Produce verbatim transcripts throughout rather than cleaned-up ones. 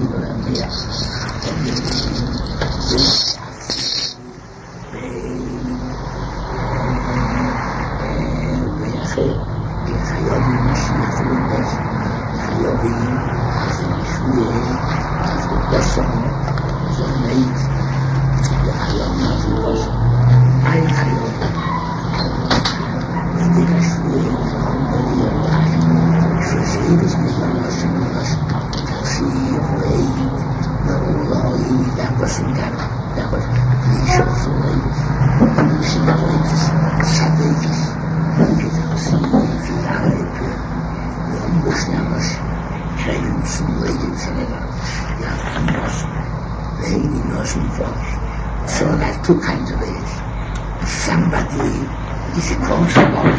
So there's two kinds of age. Somebody is responsible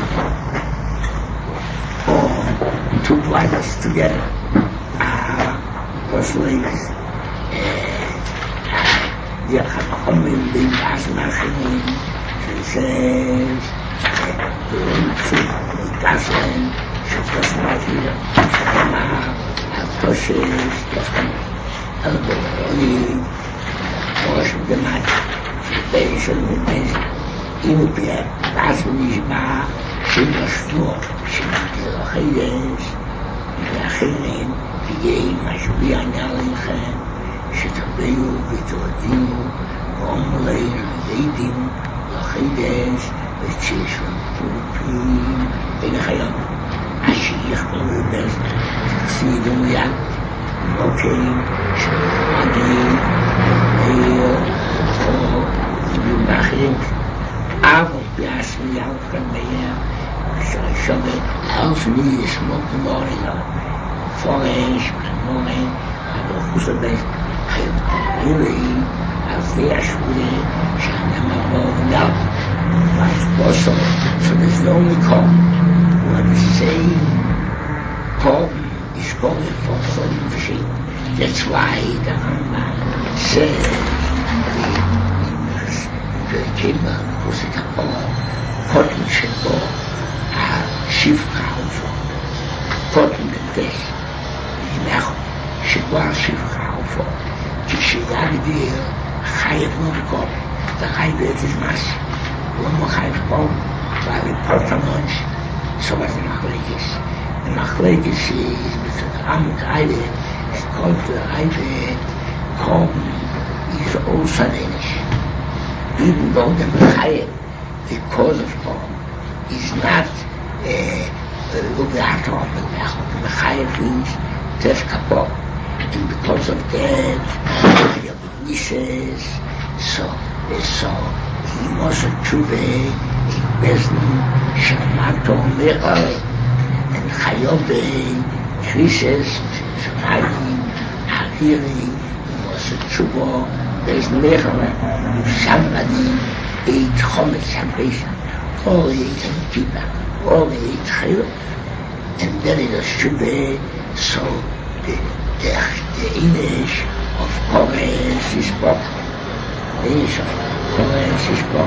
or two brothers together are slaves. The Chachamim being as Nachemim, she says, das ein, das mal hier, immer Tosches, das kann Elberi, Rosh gemacht, Beisel mit Beisel, Imupia, das nicht war, Schimmer Schmur, Schimmer Gelochayes, Gelochayes, Geim, Ashbi Analichem, שתביאו ותורדינו ואומרים לידים לחיידש וצישו פורפים אין החיים השיח ולבס תקסידו מיד מוקים שמעדים מאיר או יומחים אבל ביעשו יעוקם מאיר ששובת אלף מי ישמוק במורילה פורש ומורים הדוחוס הבס Really, I flash with it, and I'm all out. Vice also, so there's no only call. What the same call is calling for some machine. That's why the Rambam says the Kimball was it all cotton shebo, a shiv kaufer, cotton the best. Now, shebo shiv kaufer. כשיגדיר חייב מורכוב, זה חייב איזה מס, הוא לא חייב פה, ועל פרטנונש, סובה זה מחלקס. המחלקס היא בסדרם רייבה, כל רייבה, קום, is also Danish. Even though the Mechayim, the cause of Kom, is not Ubeato of the Mechayim means Tef Kapor. And because of that, he wishes, so, so, he was a tshuva, in Bezdin, Shamato Me'or, and Chayobe, Trishes, Shemaim, Hariri, he was a tshuva, Bezdin Me'or, somebody ate Chometz HaBeis, or ate Kippah, or ate Chayot, and then it was tshuva, so, the The, the English of Kores is Bob. The English of Kores is Bob.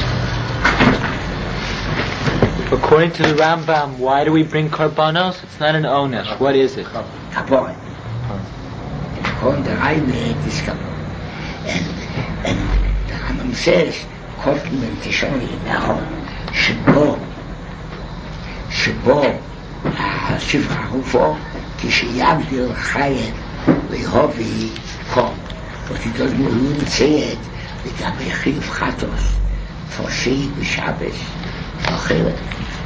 According to the Rambam, why do we bring Karbanos? It's not an Onesh. What is it? Kapor. And according to the Rambam, it is Kapor. And, and the Rambam says, Kotman and Tishoni now, Shebo, Shebo, Shivra Hufo, כשיגדיר חייב להובי קום, but he doesn't even say it לגבי חיוב חטוס, for sheet בשבס, אחרת.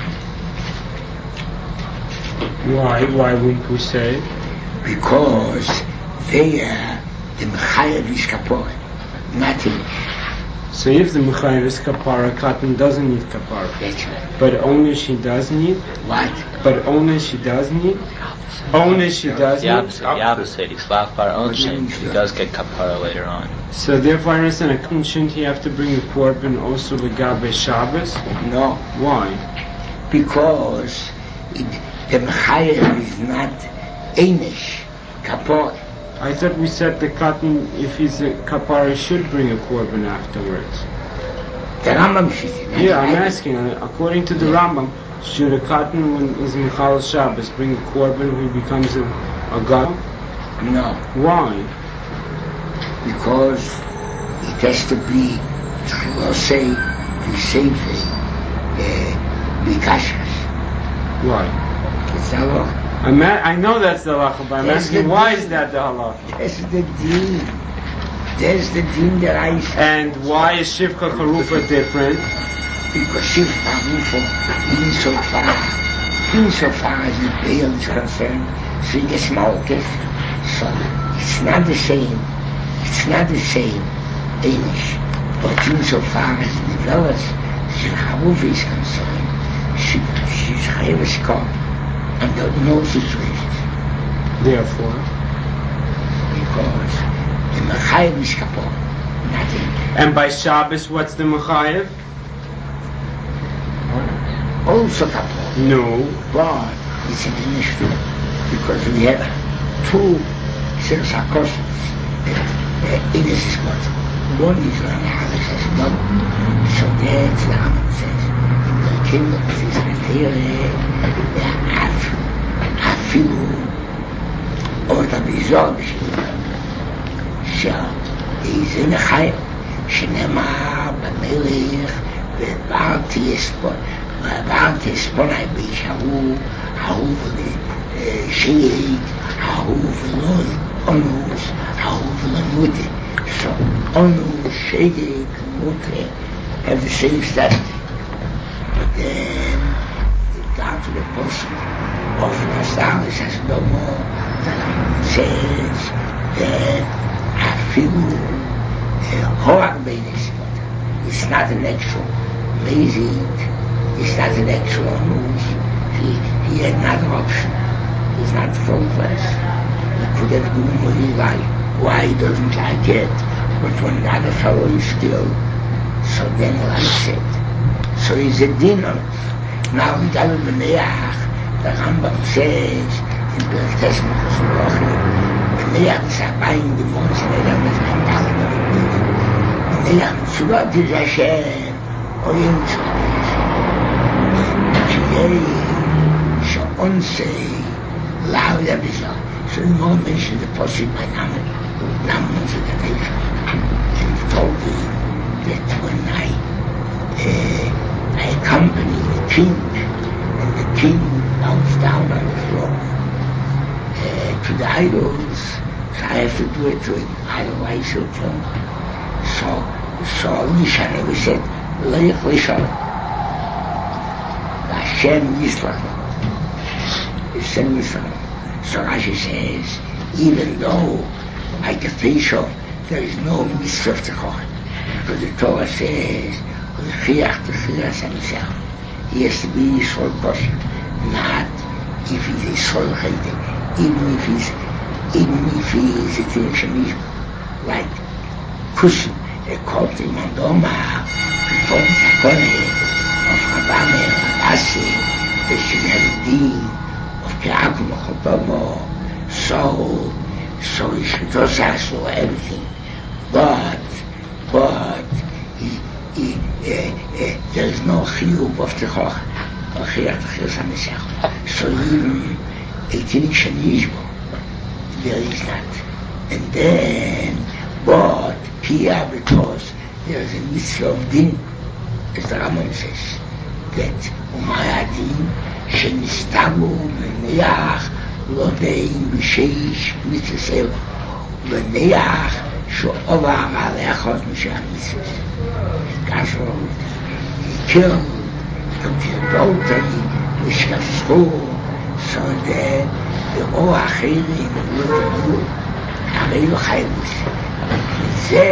Why? Why wouldn't we say it? Because there the Mechayev is kapara, not in. So if the Mechayev is kapara, cotton doesn't need kapara. That's right. But only she does need? What? But only she does need? Only she does the opposite, need? the opposite. He's lafar onshin. He does get kapara later on. So therefore, I understand, a cotton shouldn't he have to bring a korban also legabe Shabbos? No. Why? Because it, the Mechayev is not Einish, kapara. I thought we said the cotton, if he's a kapara, should bring a korban afterwards. The Rambam says it. Yeah, I'm asking, according to the yeah. Rambam, should a cotton, when he's Michal Shabbos, bring a korban when he becomes a, a god? No, Why? because it has to be Chilosei V'Seife B'Kashkas. Why? It's the halacha. I'm a- I know that's the halacha, but I'm That's asking the why din. is that the halacha? That's the deen. That's the deen that I say. And why is Shivcha Charufa different? Because Shiv Parufa, insofar, insofar as the Baal is concerned, she gets malchus, so it's not the same. It's not the same, Amish. But insofar as the Velas, Shiv Parufa is concerned, she, she's Chayav Kor under no situations. Therefore. Because the Mechayev is Kapor, nothing. And by Shabbos, what's the Mechayev? Also Kapor. No. But it's an initiative because we have two sets of questions in this spot. One is on Alex as well. So that's the Rambam says the kingdom of Israel the Afilu or the Bizog שזה מחייב שנאמר במלך ועברתי אספון ועברתי אספוני באיש ההוא ההוא שייג ההוא ולא אונוס ההוא ולא מוטה so אונוס שייג מוטה have the same status but then down to the person of Nasaris as no more that says that I feel Horak Benis, it's not an actual amazing, it's not an actual news. He, he had another option. He's not full class. He could have given what he liked. Why he doesn't like it? But when the other fellow is still, so then he likes it. So he's a dinner. Now we got to B'neach, the Rambam says in the Testament of Shulachim, B'neach is buying the ones and they have been telling them it. B'neach Mitzvot is Hashem, or in Mitzvot Shiyei, Sha'onsei, Lau Yabizah. So the more mentioned the Posik by Naman, Naman was a Ganesha. And he told me that when I uh, I accompany the king, and the king bows down on the floor uh, to the idols, so I have to do it to him, otherwise he'll kill me. So, so Nisha never said, Leich Lishon, Hashem Yisrach, Hashem Yisrach. So Rashi says, even though by the facial there is no mitzvah of Tzachor, because the Torah says, he has to be Yisrael kosher, not if he's a Yisrael chayte, even if he's, even if he is a thing shenishma, like Kusim, a cult in Mondoma, before the Takone of Rabame and Rabasi, that should have a deed of Ke'akum Chotomo, so, so he should also ask for everything, but, but, he, he, uh, uh, there is no chiyuv of Tzachor, or chiyach t'chiyas HaMesach. So even a tinik shenishbo, there is not. And then, but here because there is a mitzvah of din, as the Rambam says, that umay adin shenistagu meneach lodein b'sheish mitzvah elo, meneach sho'ovar alechot mishah mitzvah. Castle, he killed, he took the adultery, the shkafschu, so that the all achirim would do, Areil Chayvus. V'zeh,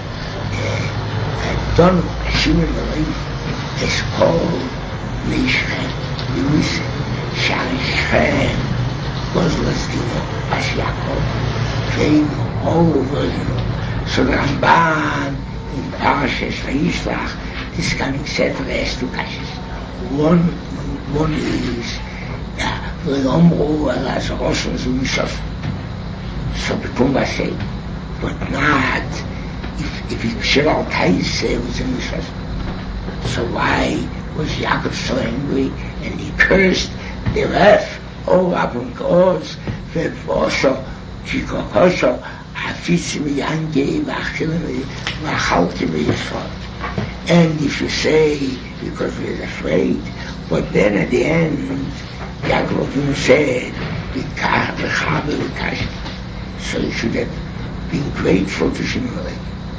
Donu, Hashimim Elohim, is called Meishchem, Yusef, Sha'ishchem, Gozlas Dino, As Yaakov, came over, you know. So the Ramban, in Parashas Vayishlach, this coming Sefer has two kashas. One, one is V'yomru elas Roshon zu Mishof. So Bekumba said, but not if if it's Shebal Tais it was in Mishof. So why was Yaakov so angry and he cursed the earth all up on God's V'vosho Chikokoso, Hafizim Yange, Vachilimi, Vachalkimi Yisrael. And if you say, because we're afraid, but then at the end, Yaakov Avinu said, so you should have been grateful to Shimon.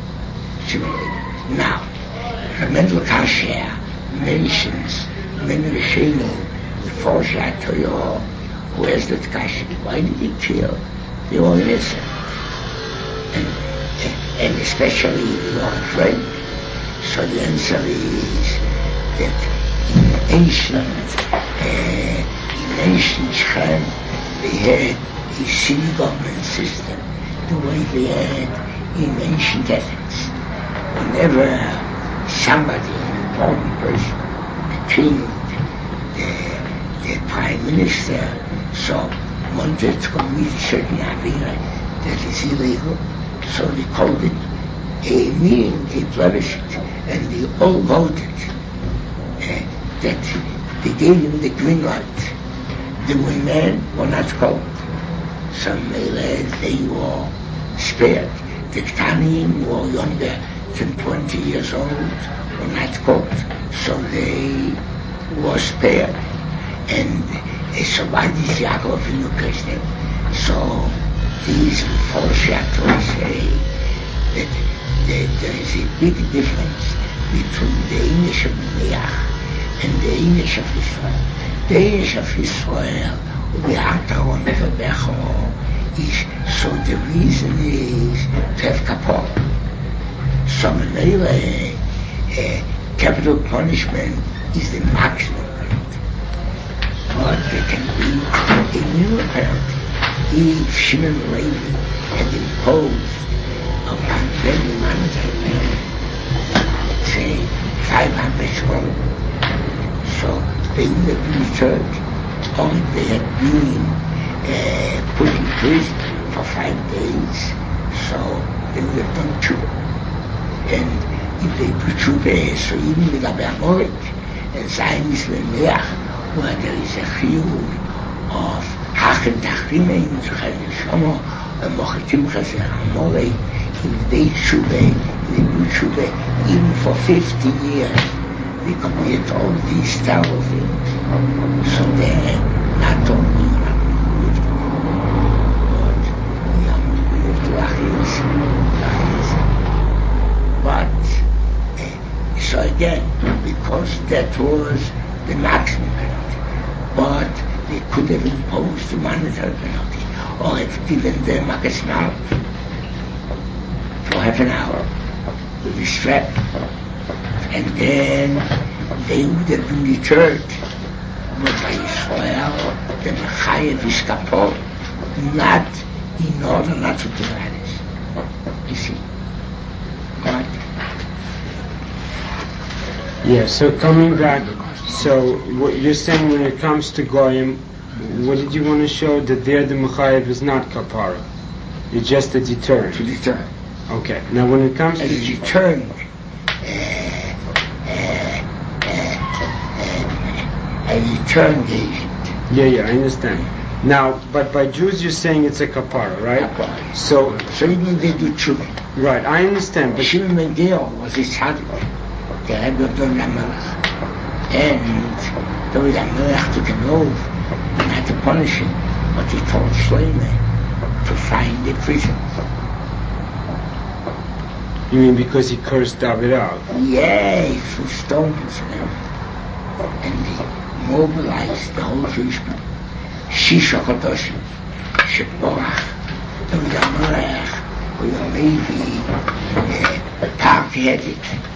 Now, Mendel Kasher mentions many Rishonim, the Forshat Toyo, who has that Kasher. Why did he kill? They were innocent. And, and especially they were afraid. So the answer is that in ancient, uh, in ancient Shem, they had a city government system, the way they had in ancient Athens. Whenever somebody, an important person, the king, the, the prime minister, so wanted to commit certain avera that is illegal, so they called it a meeting, a plebiscite, and they all voted uh, that they gave him the green light. The women were not called. Some they were spared. The Ktanim were younger than twenty years old, were not called. So they were spared. And uh, so why did Yaakov Avinu curse them? So these foreshadowers say that there is a big difference between the English of Noach and the English of Israel. The English of Israel, the Ataron of Abecho, is, so the reason is to have kapor. So anyway, uh, capital punishment is the maximum penalty. But there can be a minimum penalty. If Shimon Levi had imposed upon very monetary penalty, say five hundred shekels, so they would have been returned, or if they had been uh, put in prison for five days, so they would have done tshuva. And if they do tshuva, so even with Abba Amorit, and Zion is Lemeach, where there is a chiyuv of Hachen Tachrimein, Zuchel Yishomo, and Mochetim Chazer Amorit, if they tshuva, they do tshuva, even for fifty years, they commit all these terrible things. So they're not only not moved, but we are moved to Achilles. But, uh, so again, because that was the maximum penalty, but they could have imposed the monetary penalty, or have given them a gesmal for half an hour with a strap, and then they would have been deterred. But by Israel, the Mechayev is kapor, not in order not to do that. You see? Right? Yeah, so coming back, so what you're saying when it comes to Goyim, what did you want to show? That there the Mechayev is not kapara. It's just a deterrent. To deter. Okay, now when it comes As to... a deterrent, uh, uh, uh, a deterrent agent. Yeah, yeah, I understand. Now, but by Jews you're saying it's a kapara, right? Kapara. So, So even they do tshuva. right, I understand, but... Shimon ben Gil was his tzaddik. The Rebbe of David HaMelech. And David HaMelech took an oath not to punish him, but he told Shlomo to find the prison. You mean because he cursed David out? Yeah, he threw stones and everything. And he mobilized the whole Jewish people. Shisha Chodoshim, Sheporach, David HaMelech, Levi, Park-headed.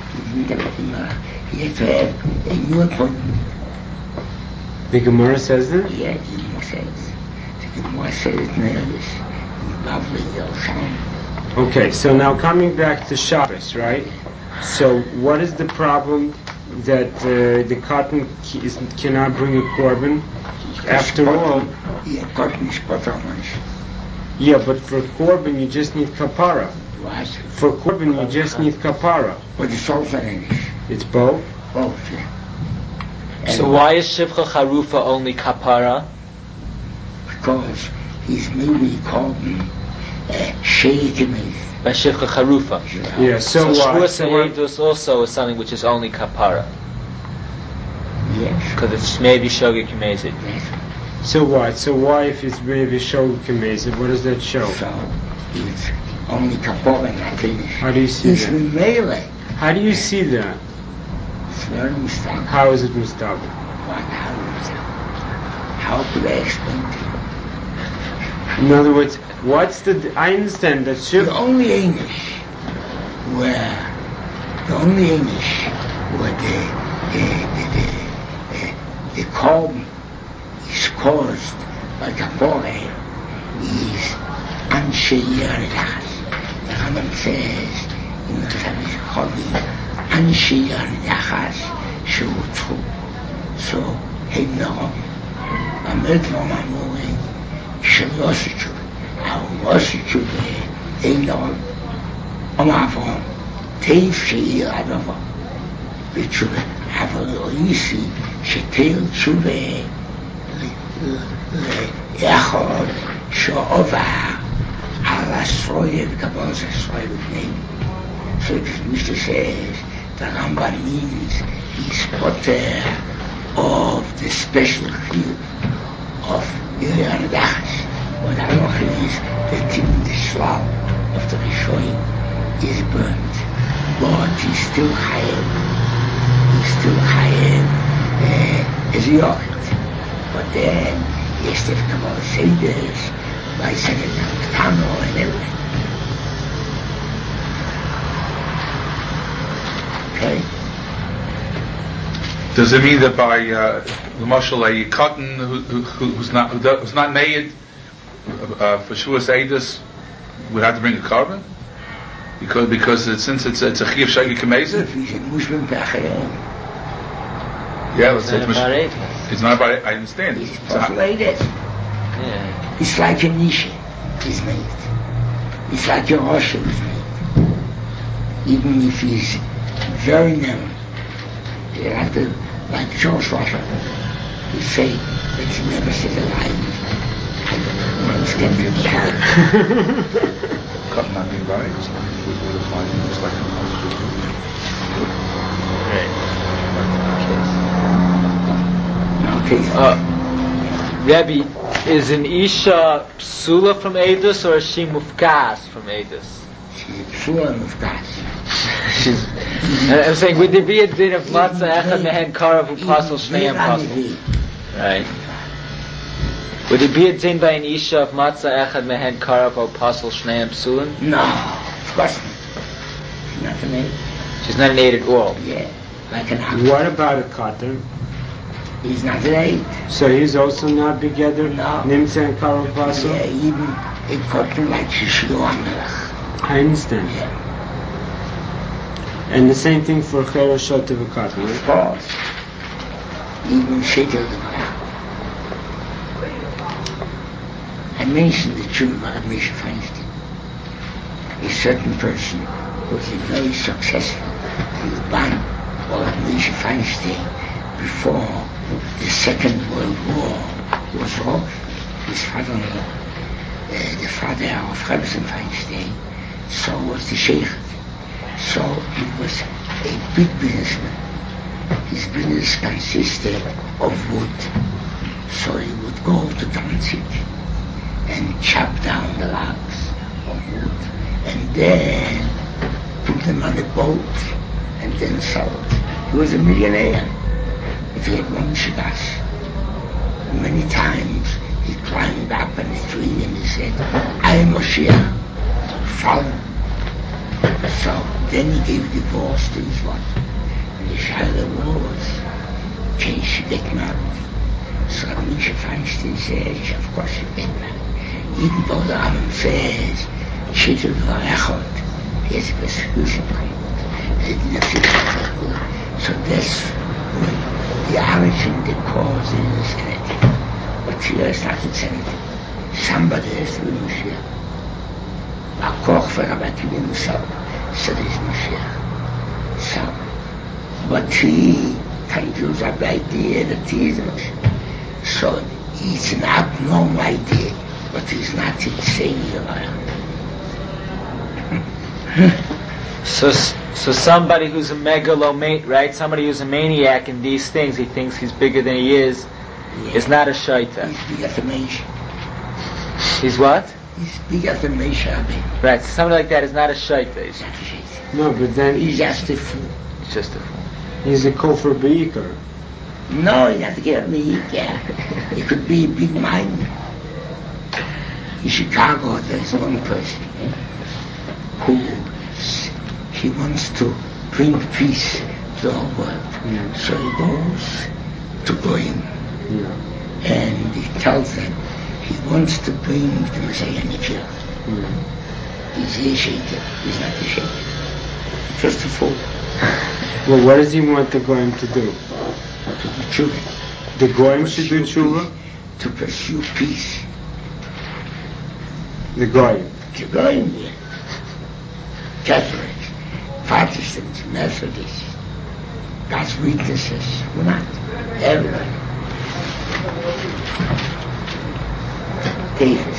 He had to have a new appointment. The Gemara says that? Yeah, the Gemara says. The Gemara says it now, this lovely Yerushalayim. Okay, so now coming back to Shabbos, right? So what is the problem that uh, the cotton is, cannot bring a korban? After all... Yeah, cotton is pottermans. Yeah, but for korban you just need kapara. What? For korban you just need kapara. But it's also English. It's both? Both, yeah. So why is Shivcha Charufa only kapara? Because he's maybe called him Sheikh Meis. By Shivcha Charufa. Yeah, so, So what? Shavuos So what? Eidus also is something which is only kapara. Yes. Because it's maybe Shogeg Kimezid. Yes. So what? So why, if it's maybe Shogeg Kimezid, what does that show? So it's only kapara and not finished. How do you see It's that? melee. How do you see that? It's very mistake. How is it Mustafa? What? How is it? How could I explain to you? In other words, what's the... I understand that Shiv... The only English where the only English where the the the the, the, the calm is caused by kapore is Anshe Yeridachas. The Rambam says in the Chavis Chovi Anshe Yeridachas Shevutchu. So hey no, Amet no Mamori Shelosichu. Awosichu be hey no. Amavon, Teif Sheir Adavon, Bitshuve, Avaloisi, Shetel Tshuve, Echod, Sho'ova, Alasroyev, Kabbalah Sroyev name. So this Mister says, the Rambam means he's potter of the special field of Ilyan Dachas. What Haloch is, that in the Shlau of the Rishonim is burnt, but he's still higher. He's still higher uh, as a yacht. But then he has to come out and say this by saying Tano and everything. Okay? Does it mean that by uh, the marshal a cotton who, who, who's not who does, who's not made uh, for Shavuos Eidus would have to bring a carbon? Because because it, since it's it's a chiyuv shaggy kamezid. If he's a Muslim Pachayim, Yeah, let's say It's it's, not mush- about Eidus. it's not about. I understand. he's So how- populated. Yeah. It's like a Nisha is made. It's like a Rosh is made. Even if he's very known, you have to, like George Russia, he say that he never says a lie. I don't understand the child. cotton not being right, it's not would would apply just like a Right. Okay. Uh, Rebbe, is an Isha psula from Eidus or is she mufkas from Eidus? She's psula mufkas. She's. I'm saying, would there be a din of matzah echad mehen karav upasel shnei apostle? Right. Would it be a din by an Isha of matzah echad mehen karav upasel shnei psulim? No, of course not. She's not an aid. She's not an aid at all. Yeah, like an apple. What about a cotton? He's not an aid. So he's also not together? No. Nimtza and Karol Paso? Yeah, even a cotton like Shishlo Amelach. I understand. Yeah, And the same thing for Chero Shot of a cotton, of right? course. Even Shetel the Malach. I mentioned the truth of Moshe Feinstein. A certain person was a very successful Ban of Moshe Feinstein before the Second World War was over. His father-in-law, uh, the father of Rebbetzin Feinstein, so was the Sheikh. So he was a big businessman. His business consisted of wood. So he would go to Danzig and chop down the logs of wood and then put them on a boat and then sell it. He was a millionaire. If he had one Shabbos. Many times he climbed up on a tree and he said, I am Moshiach, follow. So then he gave divorce to his wife. And the Shaila was, can she get married? So Moshe Feinstein says, of course you get married. Even though the Rambam says, Shetel Varechot, he has a persecution point. So that's when the origin, the cause is anything. But here is not anything. Somebody has to be Moshiach. A koch for Rabbi Akiva himself said he's Moshiach. So, but he kind of the idea that he is Moshiach. So it's an abnormal idea but he's not insane, you know. So, so somebody who's a megalomaniac, right? Somebody who's a maniac in these things, he thinks he's bigger than he is, Yeah. is not a shaita. He's bigger than Meisha. He's what? He's bigger than Meisha. Right, so somebody like that is not a shaita. He's not a shit. No, but then He's just a fool. It's just a fool. he's a kofar beikar. No, he's not a big. Yeah. He could be a big mind. In Chicago, there's one person who he wants to bring peace to the whole world. Yeah. So he goes to Goyim Yeah. and he tells them he wants to bring the Messiah Nikhil. Yeah. He's a shaker. He's not a shaker. Just a fool. Well, what does he want the goyim to do? To do tshuva. The goyim should do tshuva. To pursue peace. The goyim. To Goyim, yeah. Catholics, Protestants, Methodists, God's witnesses. We're not. Everybody. Davis.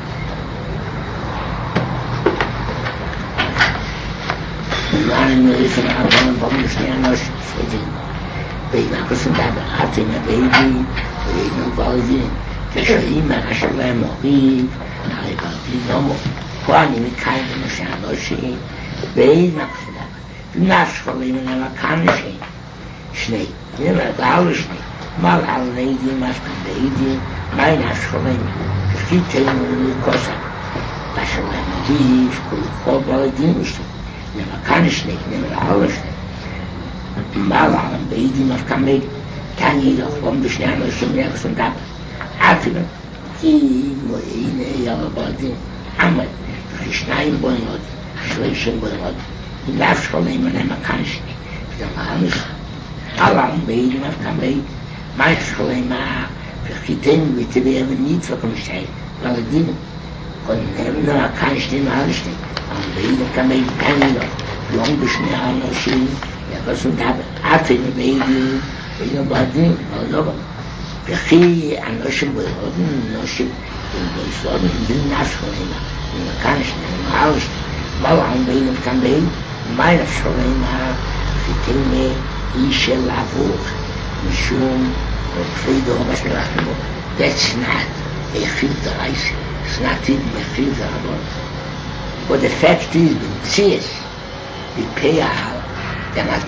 Running away from our own bodies, we are not sitting. We are not going to have a baby, we are not going to have a shalom mohiv, I got the normal. Kwani we kind of understand Oshi, we are not going to have a natural even a mechanic. Schnee, never the Schnee. Mal al lady must be lady, my natural name. Keep telling me because I shall have a leave, could call the English. Never kann ich nicht, never alles nicht. Mal an Baby must come in, kann jeder von der Sterne schon merken und ab. Atmen, die Moine, ja, aber die Amme, die Schneien wollen und Schleichen wollen und die Nachschule immer nehmen kann ich nicht. Ich sage, alles, alle an Baby must come in, meine Schule immer, für die Dinge, wie die wir nicht verkommen sein, weil die Dinge, und nehmen kann ich nicht mehr alles nicht. Und Baby kann ich keine noch. Jung bisschen Aנשים, ja, was und da, Atem, Baby, ich habe Baden, also, וכי אנשים ביורדים, אנשים ביסודים, בין נפשולים, ומכאנש, ומארש, בלעם בינם כאן בין, מי נפשולים, חיתים איש של עבור, משום, וכפידו, בשלחנו, that's not a filter ice, it's not even a filter about. But the fact is, the CS, the payout, they're not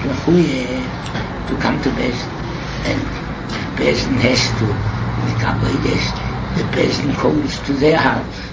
to come to best, and the person has to make up by this. The person goes to their house,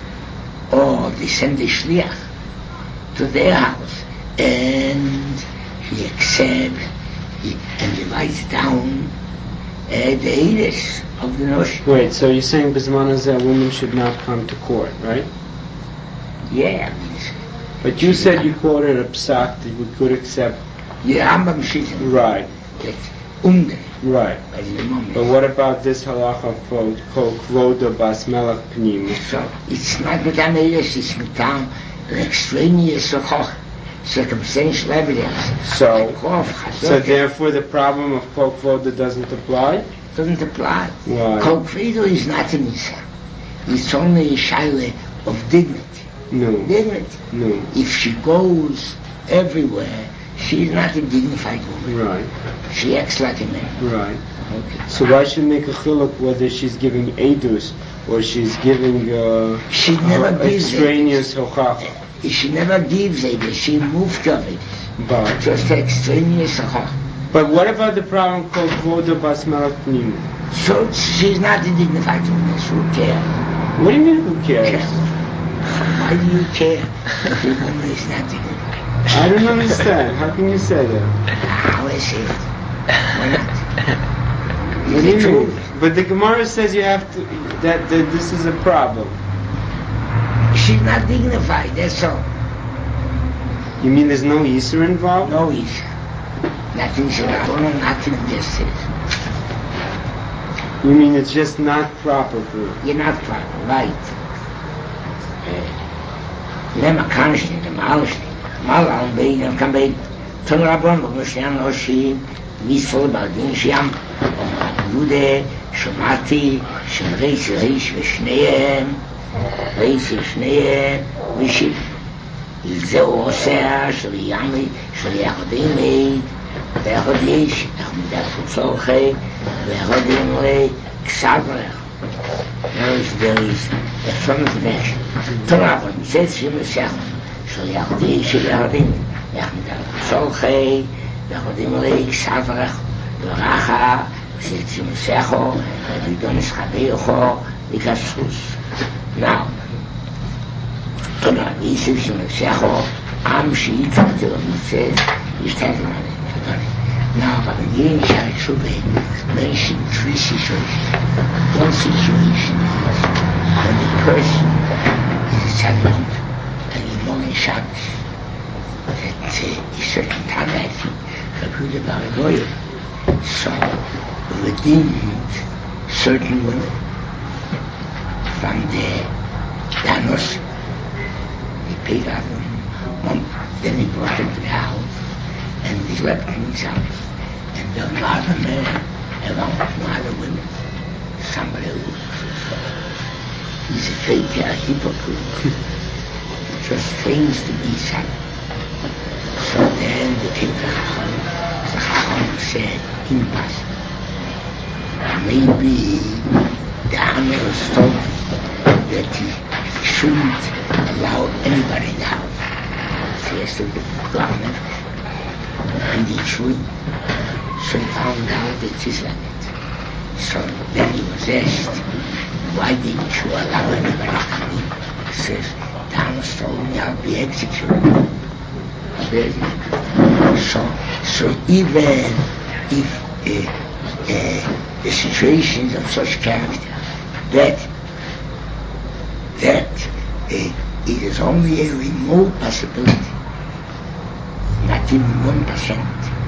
or they send a shliach to their house, and he accepts, he, and he writes down uh, the edicts of the notion. Wait, so you're saying Bismanaz, a woman should not come to court, right? Yeah, I mean, but you said you quoted a psak that we could accept. Yeah, Rambam says right. That's unge. Right. But what about this halacha for kvoda bas melech pnimi? So it's not with an eles, it's with an extraneous circumstantial evidence. So, so therefore the problem of kol kvoda doesn't apply? Doesn't apply. Why? Kol kvoda is not an isa. It's only a shaila of dignity. No. Dignity. No. If she goes everywhere, she's not a dignified woman. Right. She acts like a man. Right. Okay. So why should make a chiluk whether she's giving edus or she's giving uh, she never uh, gives extraneous hochacha? She never gives edus. She moved of it. But just extraneous hochacha. But what about the problem called kvoda bas melech pnimi? So she's not a dignified woman. So who cares? What do you mean who cares? Yes. Why do you care? The woman is not dignified. I don't understand. How can you say that? How I say it? Why not? What do you mean? But the Gemara says you have to, that, that this is a problem. She's not dignified, that's all. You mean there's no Yisra involved? No Yisra. Nothing should happen, nothing just is. You mean it's just not proper for you? You're not proper, right. Lema kanishni, lema alishni. Mal al bein, kan bein. Tun rabon, lo mishyan, lo shim, nisfol, baldin, shiam. Agude, שמעתי של ריס ריש ושניהם, ריס ושניהם, ושיב. זה הוא עושה של ימי, של יחודימי, ויחוד יש, אנחנו מדפו צורכי, ויחודימי, כסברך. There is a affirmative action. Torah, when it says Shemesech, של יחודי, של יחודים, אנחנו מדפו צורכי, ויחודימי, כסברך, ורחה, של Shemesechו, וידונס חביוכו, וכספוס. Now, Torah, wie ist es Shemesechо, am Shiitzak, der says, ist das immer nicht. Now, but again, I should be mentioned three situations. One situation is when the person is a servant and he's more in Shabbos, that uh, is certain time, I think, Rabbi Baragoye. So, we redeemed certain women from the Danos. He paid out them, then he brought them to the house, and he slept in his house. And there were other men around other women. Somebody who he's a fake, a hypocrite. He just claims to be something. So then they came to Chacham. The Chacham said, impossible. Maybe the Amir was told that he shouldn't allow anybody in the house. So he has to go on it. And he should. So he found out that it's like it. So then he was asked, why didn't you allow anybody to come in? He says, Thomas told me I'll be executed. I'll be executed. So, so even if uh, uh, the situations of such character, that that uh, it is only a remote possibility, not even one percent,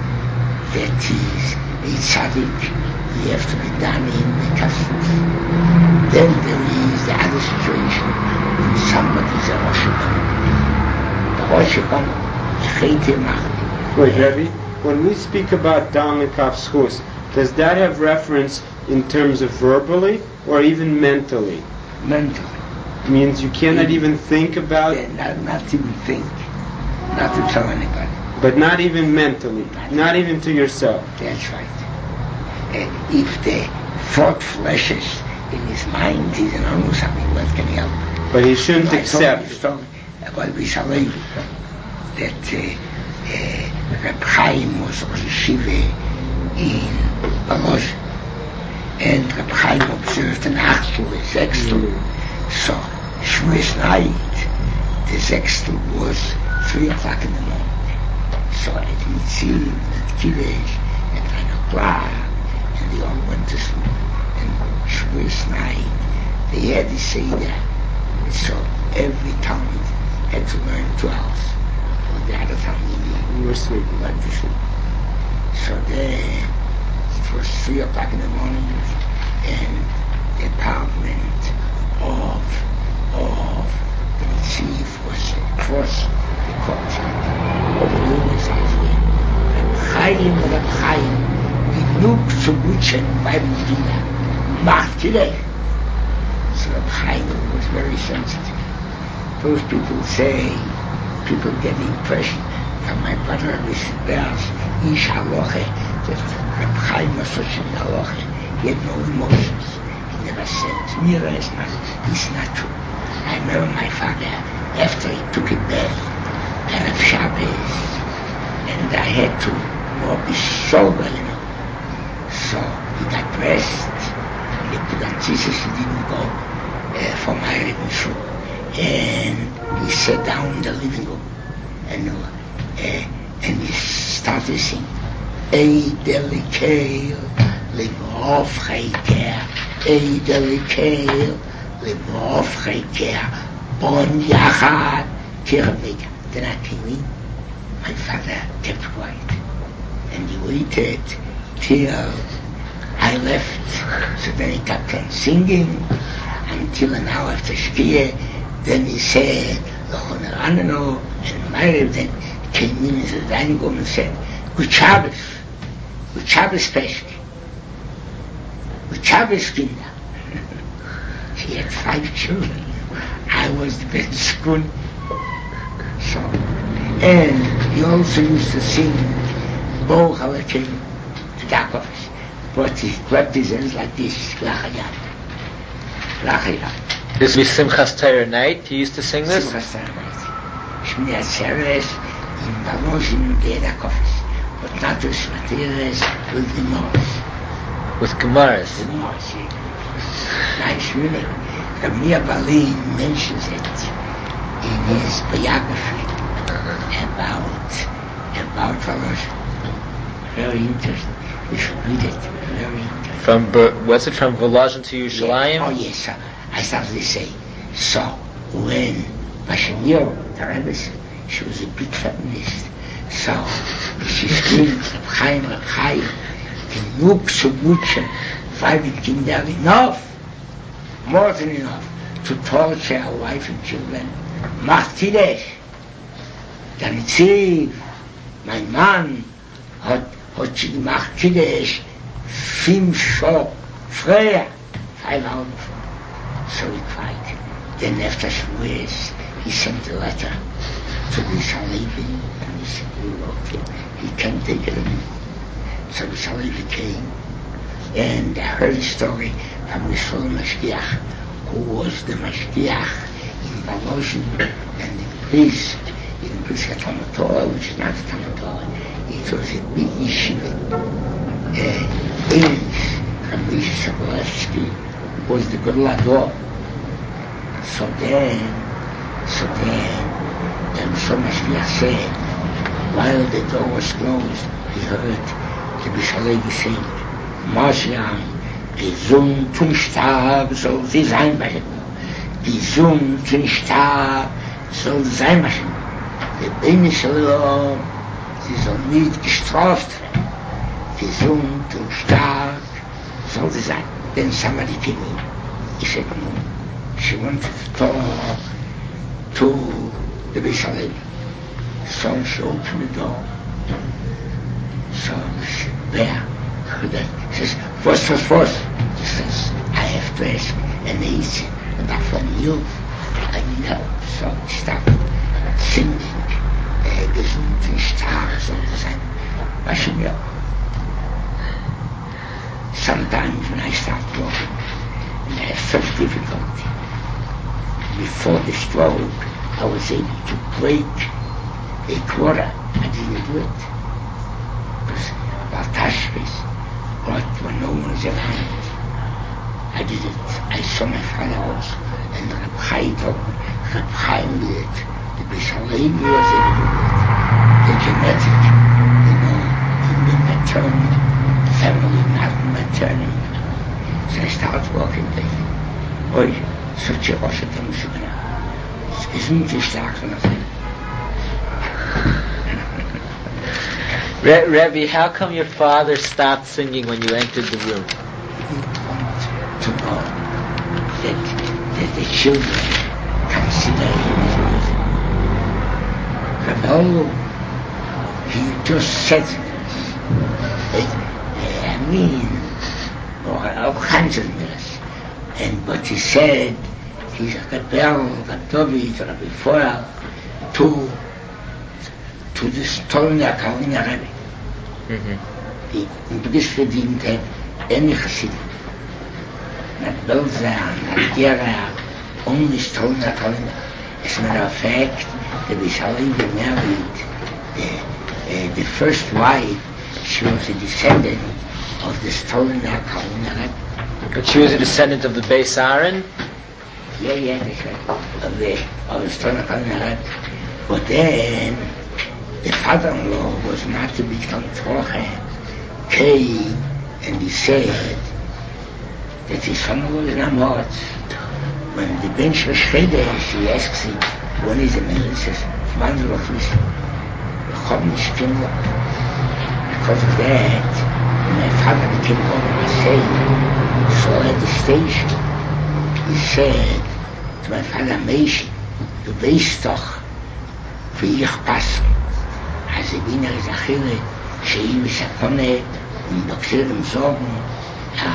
that is a tzaddik, we have to be done in the kashrut. Then there is the other situation when somebody is a Rosh Hashanah. The Rosh Hashanah, Chayte Machdi. Wait, Rebbe, when we speak about Dam and Kaf Schus, does that have reference in terms of verbally or even mentally? Mentally. Means you cannot even think about... Yeah, not, not even think. Not to tell anybody. But not even mentally, not, not even to yourself. That's right. Uh, if the thought flashes in his mind, he's an almost something, what can he help? But he shouldn't I accept. I told about Bishalei that uh, uh, Reb Chaim was Rosh Yeshiva in Balosh, and Reb Chaim observed an Achtel, a Sextel. Mm. So, Shmuz night, the Sextel was three o'clock in the morning. So at Mitzim, at Kiddush, at nine o'clock, and they all went to sleep. And Shavuos night, they had to say that. So every Talmud had to learn two hours. Or the other Talmud were sleeping. Went to sleep. So then it was three o'clock in the morning, and the apartment of of the Mitzim was across the courtyard. Over the Lewis house where Reb Chaim, Reb Chaim, genug zu gutschen beim Diener. Macht today. So Reb Chaim was very sensitive. Those people say, people get the impression from my brother Risber's Ish Haloche, that Reb Chaim was such an Haloche. He had no emotions. He never said, Mira is not, it's not true. I remember my father, after he took a bath, Erev Shabbos, and I had to oh, be sober, you know. So he got dressed, and he put on Jesus, he didn't go uh, for my Rebbe, and he sat down in the living room, and uh, and he started to sing, Ei Delikeil, Librov Chayker, Ei Delikeil, Librov Chayker, Bon Yachad, Tirvega. Then I came in, my father kept quiet, and he waited till I left. So then he kept on singing until an hour after Shkia. Then he said, Lochoner Anano, and Marev then came in into the dining room and said, Good Shabbos, Good Shabbos special. with Shabbos Kinder. He had five children. I was the best school. So, and he also used to sing Bo Halakim to Dakovs. But he clapped his hands like this. Lachayam. Lachayam. This was Simchas Torah night. He used to sing this? Simchas Torah night. Shmini Atzeres in Balozhin Dakovs. But not with Shmateres, with the Mors. With Gemaras. The Mors, Nein, Shmini. Rabbi Balin mentions it in his biography about about Volozhin. Very interesting. You should read it. Very interesting. From Ber- was it from Volozhin to Yerushalayim? Yeah. Oh yes, so I started to say. So when Bashanir, the Rebbe, she was a big feminist. So she screamed Chaim Chaim, genug so much, five Kinder enough. More than enough to torture her wife and children. Macht sie das? Der Nitziv, mein Mann, hat, hat sie gemacht sie das fünf Show früher, five hours before. So he cried. Then after Shavuos, he sent a letter to Rish Halevi, and he said, he wrote him, he can't take it anymore. So Rish Halevi came, and I heard a story from the Shalom Mashgiach, who was the Mashgiach in Volozhin, and the priest in the priest at Talmud Torah, which is not the Talmud Torah. It was a big yeshiva. Uh, in Rabbi Sobolevsky was the Gadol Ador. So then, so then, the Shalom Mashgiach said, while the door was closed, he heard the Rish Halevi saying, Moshe, gesund zum Stab soll sie sein bei ihm. Gesund zum Stab soll sie sein bei ihm. Der Beine Shalom, sie soll nicht gestraft werden. Gesund und stark soll sie sein. Then somebody came in. He said, no. She wanted to talk to the Rish Halevi. So she opened the door. So she said, there. She says, first, first, first. She says, I have to ask an easy, but from you, I need help. So she started singing, gesund und stark soll das sein. Was schon ja. Sometimes when I start walking, and I have such difficulty, before the stroke, I was able to break a quarter. I didn't do it. Because about Tashbis, but when no one was around, I did it. I saw my father also, and Reb Chaim told me, Reb Chaim did it. The Rish Halevi was able to do it. The genetic, you know, in the maternal family, not maternal. So I started walking daily. Oi, such a Rosh Hashanah. It's not too stark for nothing. Re- Rebbe, how come your father stopped singing when you entered the room? He wanted to know that, that the children consider him as music. But no, he just said it. I mean, all kinds of miracles. And but he said he's a rebel, Reb David, Rabbi Foyer, to to the Stolner Kalina Rebbe. Mm-hmm. Und das verdient hat any Chassidim. Not Belzer, not Gera, only Stolner Kalina. As a matter of fact, the Rish Halevi married the, uh, the first wife. She was a descendant of the Stolner Kalina Rebbe. But she was a descendant of the Beis Aaron? Yeah, yeah, that's right. Of the, of the Stolner Kalina Rebbe. But then, the father-in-law was not to become Troche, came and he said that his son-in-law is not hot. When the bench was Shvede, she asks him, when is the man? He says, man's noch nicht. Ich hab nicht Kinder. Because of that, when my father became over my say, so at the station, he said to my father, Meishi, du weißt doch, wie ich passe. אז הבינה איזה אחרת שהיא מסכונה ומבקשרים זוגן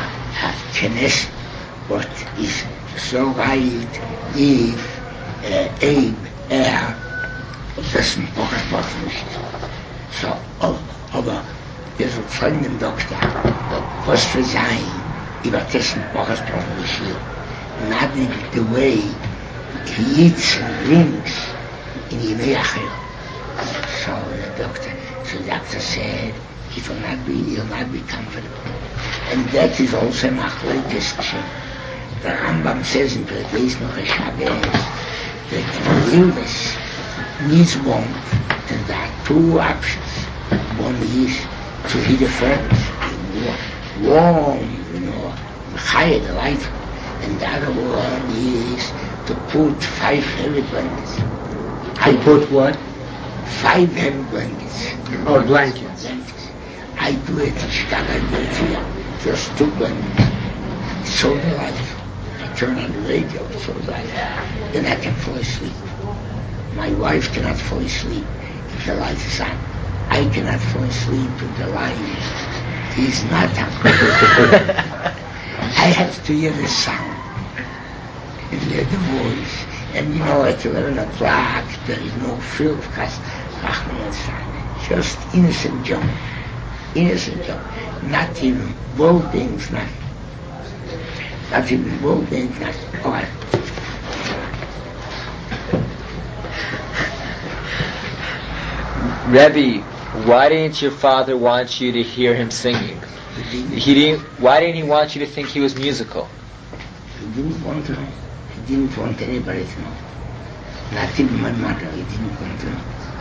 Knesset, but is so right if uh, Abe, er, dessen Bocksport nicht. So, oh, aber wir so fragen dem Doktor, was für sein, über dessen Bocksport nicht hier. Not in the way he eats and drinks in Yemeiachel. So the doctor, so the doctor said, it will not be, he will not be comfortable. And that is also Machlokes Shem. The Rambam says in Perdeis Noche Shabbos that illness needs warmth, and there are two options. One is to heat a furnace, warm, you know, higher the light. And the other one is to put five heavy blankets. I put what? Five heavy blankets. Oh, blankets. blankets. I do it in Chicago, I do it here. Just two blankets. It's so delightful. I turn on the radio, it's so delightful. Then I can fall asleep. My wife cannot fall asleep if the light is on. I cannot fall asleep if the light is not on. I have to hear the sound and hear the voice. And you know, at eleven o'clock, there is no fear of Rachman. Just innocent joke. Innocent joke. Not even bold things, nothing. Not even bold things, nothing. All right. Rebbe, why didn't your father want you to hear him singing? He didn't. Why didn't he want you to think he was musical? He didn't want to know. He didn't want anybody to know. Not even my mother. He didn't want to know.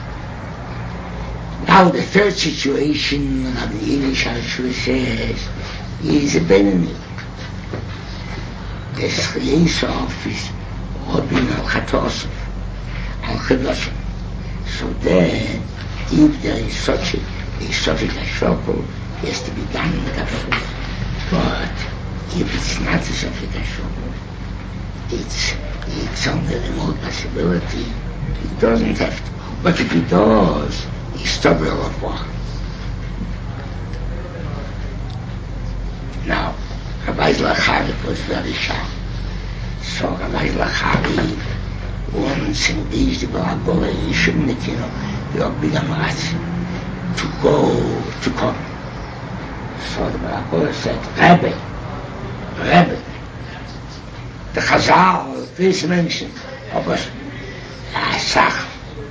Now the third situation of the Yiddish Ashur says is a benefit. The Schleisa office Robin al Chatosov al Chedoshim. So then, if there is such a is such a shokol, has to be done in Kafuf. But if it's not a Sofika Shokol, it's, it's only a remote possibility. He doesn't have to. But if he does, he's stubborn of what? Now, Rabbi Zlacharik was very sharp. So Rabbi Zlacharik, once in these, the Baragola, he shouldn't, you know, you're big amaratz to go to come. So the Baragola said, Rebbe, Rebbe, the Chazal, this mention, aber a Sach,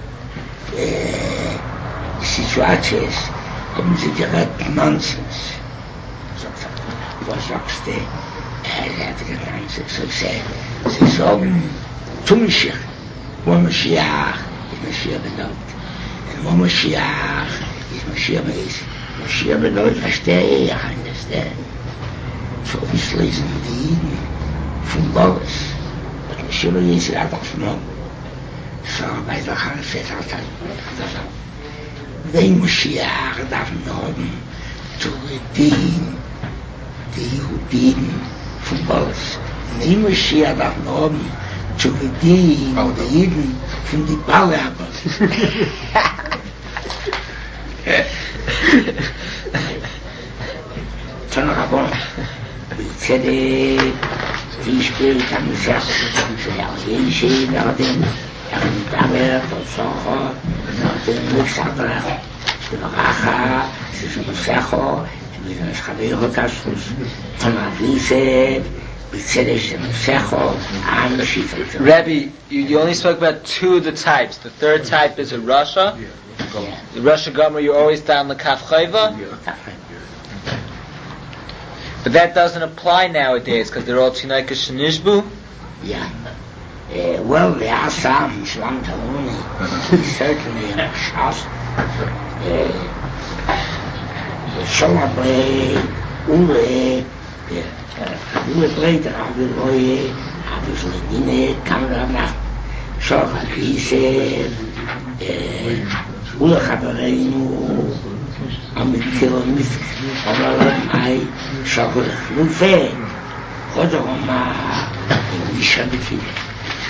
Situations, haben sie direkt Nonsens. So, was sagst du? Er hat getan, so gesagt, sie sagen, zu Mashiach, wo Mashiach ist Mashiach bedeutet. Und wo Mashiach ist Mashiach bedeutet. Mashiach bedeutet, verstehe ich, understand. So, wir lesen die Jiden von Boris. Und Mashiach bedeutet, sie hat auch von oben. So, bei der Hand fährt er das an. Wenn Mashiach darf haben, zu retten die Juden von Boris. Wenn Mashiach darf haben, zu retten die Juden von den Bauerbern. Von Rabon, wie Zedek, die spielt am Sach, für Jahresche, nach dem und aber so nach dem Luxemburg der Racha sich besacho mit dem Schabir Hotasus von Avise besides Mesacho and the Shifra. Rebbe, you, you only spoke about two of the types. The third type is a Russia. Yeah. The Russia Gomer, you're always down the Kaf Chayva. But that doesn't apply nowadays because they're all Tinaika Shenishbu. Yeah. Uh, well, there are some Shlam Talmuni, certainly in a Shas. Sholabre, Ure, Ure Breiter, Abiroye, Abisledine, Kamrana, Shochalise, Ure Chabareinu, Amikilomit, Omalamai, Shochalise, Chodoroma, Mishabifide.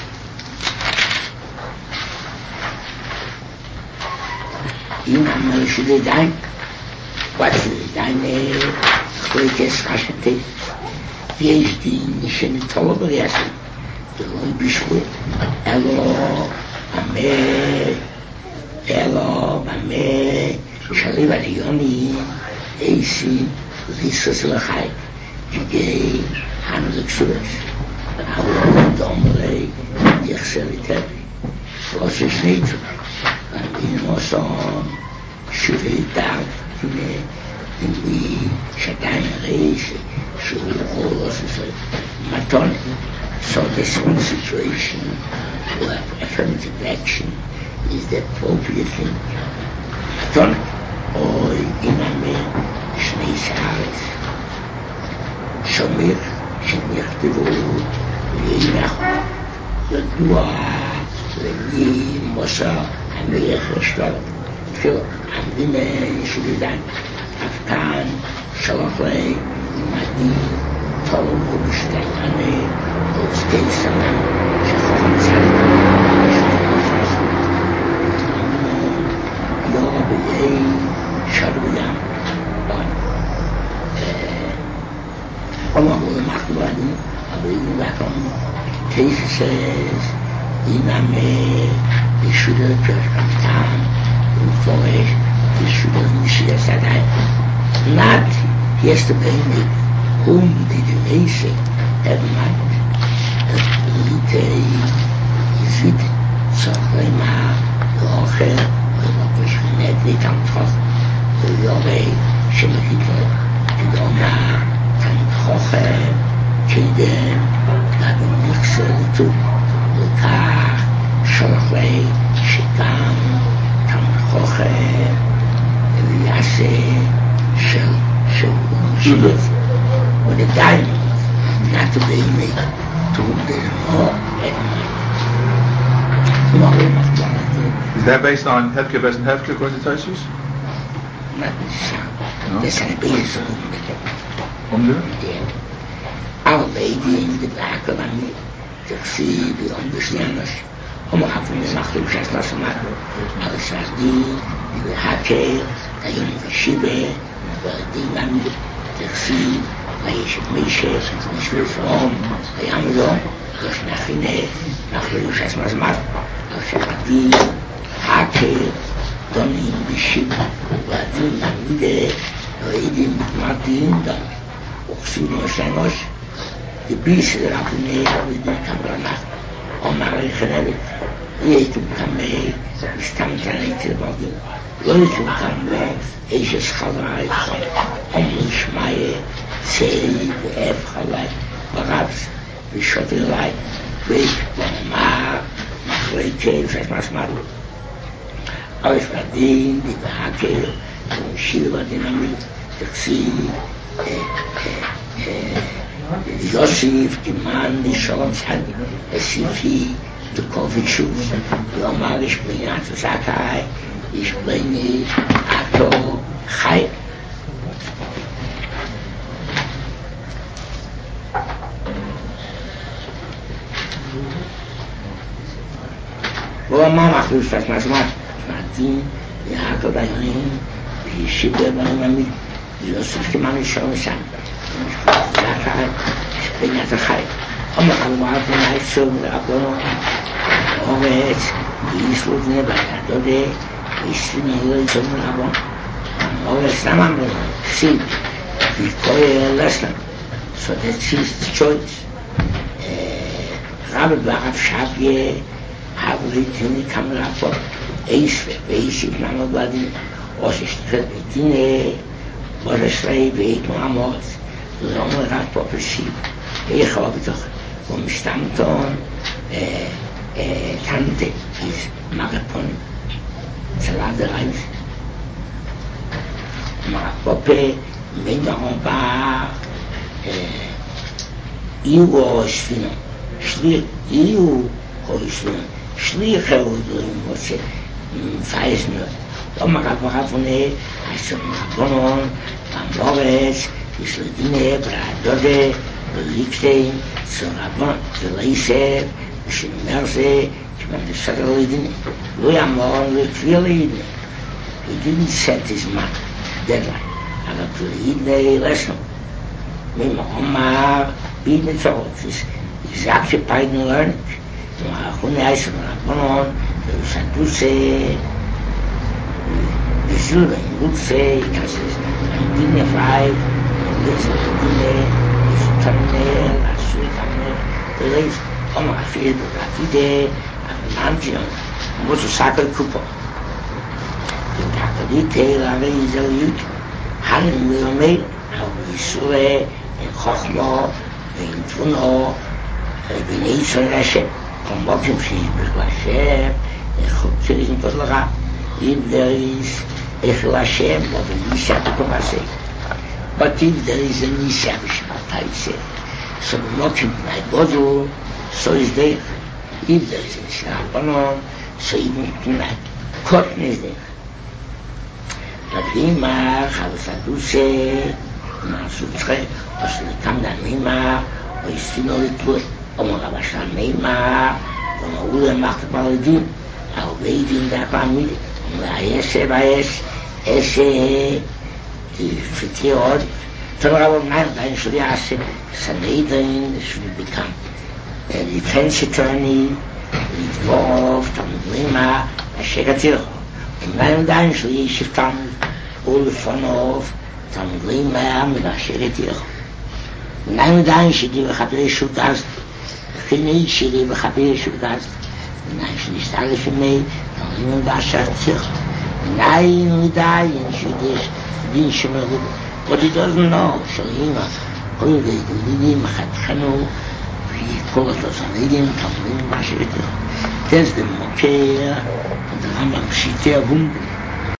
In a should dine. What should dine? Quickest Russian tea. יש דין שניתולו בריאסים, זה לא בשביל, אלו במה, אלו במה, שליב עליוני, איסי, ריסוס לחי, כדי הנזק סורס. אבל דומרי, יחסר איתבי, פלוס יש ניצו, ואני נוסון, שובי דארט, הנה, in die Shadayim Reis, so Holos is a matonic. So this one situation where affirmative action is the appropriate thing. Matonic. Oy iname Shnei Saaretz. Shomir, שנכתבו להינחו, ידוע למי מוסר המלך השטר. אפילו המדינה ישלידן. Afghan, Shalachlei, Madi, Tolom, Obishtayane, Obstay Saman, Shachon Saman, Shachon Yobay, Shaluyam, on Omahul Makhbani, Abu Bakon, Case says, Iname, Ishuda, Jashkan, Information. Yeshua Mishia Sadai. Not yesterday, whom did the nation have not military is it so Rema, Rochel, Rochel, Nitam Toch, Yore, Shemahito, Yoma, Tan Rochel, Kiden, Gabin Nixel, Tu, Luka, Sholchlei, Shikam, Tan Rochel, יעשה של של שילוב ודאי not to be made to the more Is that based on Hefke Bes and Hefke according to Taisus? Not necessarily. This is based on Umde? Our lady in the back of me to see the understanders. Om hafen wir nach dem Scheiß was machen. Alles was die, die Hacke, da in der Schiebe, die man der Sie, weil ich mich nicht will von, ja so, das nach hinne, nach dem Scheiß was machen. Alles was die Hacke, dann in die Schiebe, weil die man wieder, die mit Martin dann, auch sie nur sein muss, die Bisse der Abne, wie die Kamera macht. Omar al-Khalid, Yeitum Kamei, Istam Tanit al-Badi, Loitum Kamei, Eishes Chalai, Om Ishmael, Sei, Ev Chalai, Barabs, Bishot Elai, Beik, Omar, Machlei Kev, Shashmasmar, Alef Badin, Dibahakel, Shiva Dinamit, Taksi, Yosef, Kiman, Nishon, Sad, Esifi, Tukovic Shuf, Yomar, ich bin Ato Sakai, ich bin Ato Chai. Wo Mama macht das was macht? Martin, Ato Dayanim, Shiva Dinamit, Yosef, Kiman, Nishon, Sad. Ich bin ja der Chai. Und ich habe mal von der Heizung, aber noch jetzt, die ist gut nicht bei der Dode, ich bin hier in so einem Labor. Aber es ist ein Mann, sie, die Kohle lassen. So das ist die Choice. Rabbi Barab Shabye, habe ich in die Kamera vor, ich weiß, ich mache mal die, was ich für die Dinge, was ich schreibe, ich mache mal. Lommer hat Prophecy. Ich habe doch vom Stammton äh, äh, Tante ist Marapon Salade Reis. Marapope, Mendaronba, Iwo Schwino. Schlich, Iwo Schwino. Schlich Herodin, was sie weiß nur. Lommer hat Marapone, also Maraponon, Bambores, יש לדינה, ברעדודה, בליקטיין, סורבון, ולייסר, ושנאמר זה, כמעט לסדר לדינה. לא יאמר לקביע לדינה. He didn't set his deadline. אבל לדינה לסנו. ממאמר, being it's all, is, is occupied in learning. When I said, I'm on, there was a Dulce, the Silva in Dulce, because it's dignified, and there's a Dulce, it's a Terminal, a Suitamel, the ladies, oh my field, a Fide, a Mansion, what's a sacred couple. The Catholic, la Israelite, Hanin will make, how we saw in Chochmo, in Tuno, in Eastern Russia. From watching she's with Hashem, and Chutzer in Todlacha, if there is Echel Hashem, or the Nisha to Tomase. But if there is a Nisha, Shematai so the watching my body, so is there. If there is a Nisha Banon, so even tonight, cotton is there. But Rima, Chavasatuse, Masutre, or Slikamda Rima, or Istinolitue. Oma Rabashal Neymar, Oma Ula macht Baladim, Au Beidin da Family, Oma Ayeshe Bayesh, Eshe, die Fitior, Torah Nein, Dein Shuriashe, Sanhedrin should become a defense attorney, involved, Tom Neymar, Ashekatir, Nein, Dein Shuriashiftam, Ul Fonov, Tom Neymar, mit Ashekatir. Nein, Dein Shuriashiftam, Shuriashiftam, Fini shiri b'chabir shugaz. Nein, shlish alle fini. Don't da shatzich. Nein, udayin shlish din shemelu. But he doesn't know. Shalima, all the lidim chatchanu. We call it as a lidim. Tamlim b'ashirtich. There's the mokeh. The Rambam shitei abundant.